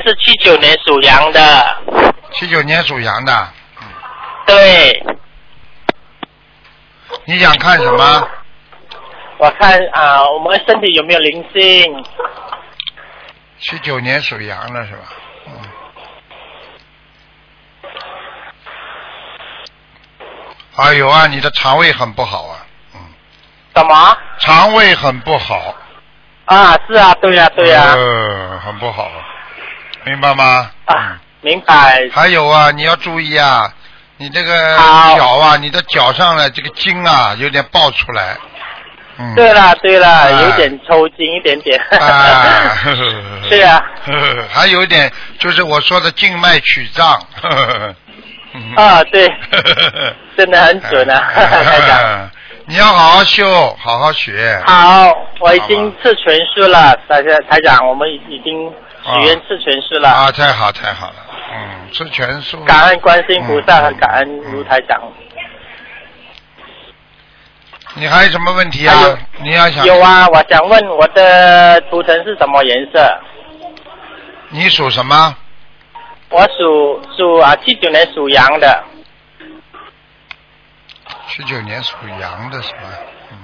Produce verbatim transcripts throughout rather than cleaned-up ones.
是七九年属羊的。 七九年属羊的。 对。 你想看什么？ 我看啊、呃，我们身体有没有灵性？ 七九年属羊的是吧？嗯。哎呦啊，你的肠胃很不好啊。嗯。 什么？ 肠胃很不好。 啊，是啊，对呀、啊，对呀、啊。 呃，很不好，明白吗？ 啊，嗯、明白。 还有啊，你要注意啊，你这个脚啊，你的脚上的这个筋啊，有点爆出来。嗯。对了对了、啊，有点抽筋一点点。 啊。 对啊。 还有一点就是我说的静脉曲张。 啊，对。真的很准啊，台长。 你要好好修，好好学。 好，我已经吃全素了，台台长，我们已经许愿吃全素了。 啊，太好太好了，嗯，吃全素。 感恩观世音菩萨和感恩卢台长。 你还有什么问题啊？你要想有啊，我想问我的图腾是什么颜色？ 你属什么？ 我属属啊，七九年属羊的。 七九年属羊的是吧？嗯。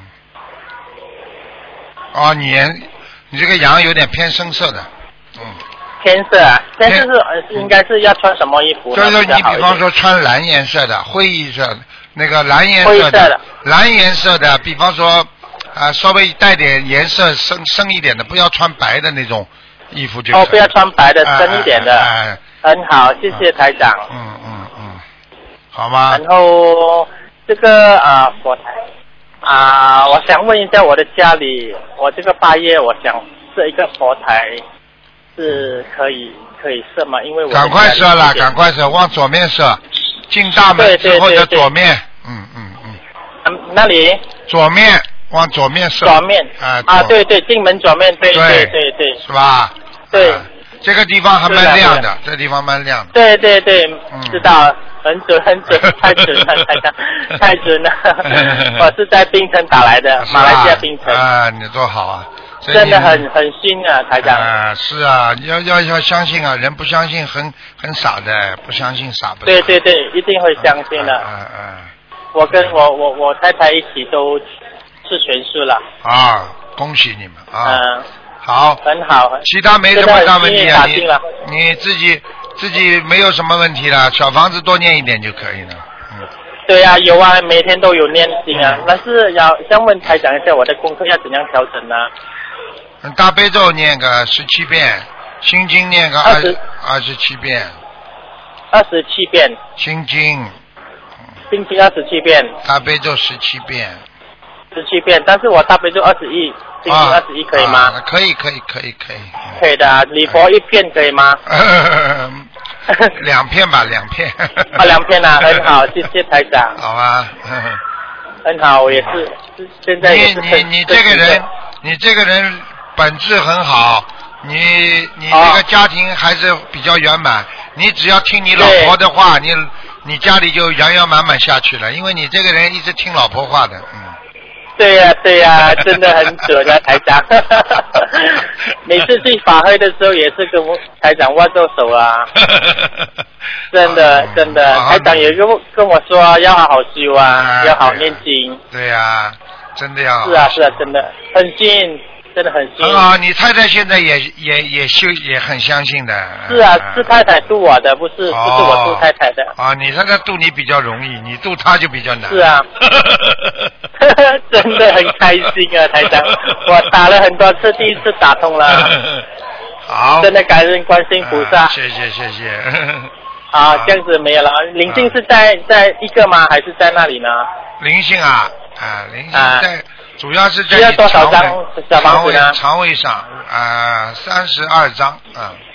哦，你你这个羊有点偏深色的，嗯。 偏色啊？但是是应该是要穿什么衣服？ 就是你比方说穿蓝颜色的、灰衣色的、那个蓝颜色的、 的蓝颜色的，比方说啊、呃、稍微带点颜色深深一点的，不要穿白的那种衣服就。 哦，不要穿白的，深一点的。 哎哎哎很好，谢谢台长。 嗯嗯嗯，好吗？ 然后。这个啊佛台啊，我想问一下我的家里，我这个八月我想设一个佛台，是可以可以设吗？因为我赶快设了，赶快设，往左面设，进大门之后的左面，嗯嗯嗯。 嗯，那里？ 左面，往左面设。 左面。 啊啊，对对，进门左面，对对对对。 是吧？ 对。 这个地方还蛮亮的，这地方蛮亮的。 对对对，知道。很准很准，太准了，太准，太准了！我是在槟城打来的，马来西亚槟城。 啊，你多好啊！ 真的很很新啊，台长。 啊，是啊，要要要相信啊，人不相信很很傻的，不相信傻不傻。 对对对，一定会相信的。 嗯嗯。 我跟我我我太太一起都吃全素了。 啊，恭喜你们啊！ 嗯。 好。 很好。 其他没什么大问题啊，你你自己。自己没有什么问题了，小房子多念一点就可以了。嗯。 对啊，有啊，每天都有念经啊。嗯、但是要想问台长一下，我的功课要怎样调整呢？ 嗯，大悲咒念个十七遍，心经念个二十二十七遍。 二十七遍。 心经。 心经二十七遍。 大悲咒十七遍。 十七遍，但是我大悲咒二十一，心经二十一可以吗？ 啊、可以可以可以可以。 可以的，礼佛一片可以吗？ 两片吧，两片。 啊，两片啊，很好，谢谢台长。 好啊。 很好，我也是，现在也是你你你这个人，你这个人本质很好，你你这个家庭还是比较圆满。你只要听你老婆的话，你你家里就圆圆满满下去了，因为你这个人一直听老婆话的，嗯。 对呀、啊、对呀、啊，真的很准啊，台长。每次去法会的时候也是跟我台长握着手啊。真的真的，台长也跟我跟我说要好好修啊，啊要好念经。 对呀、啊，真的要。 是啊是啊，真的很信，真的很信。 很好，你太太现在也也也修也很相信的。 是啊，是太太度我的，不是、哦、不是我度太太的。 啊，你太太度你比较容易，你度她就比较难。 是啊。真的很开心啊，台长！我打了很多次，第一次打通了。 好。 真的感恩观世音菩萨。 啊、谢谢谢谢。 好，这样子没有了。灵性是在在一个吗？还是在那里呢？ 灵性啊啊，灵性在，啊、主要是在需要多少张小房子呢？ 肠胃上啊，三十二张啊。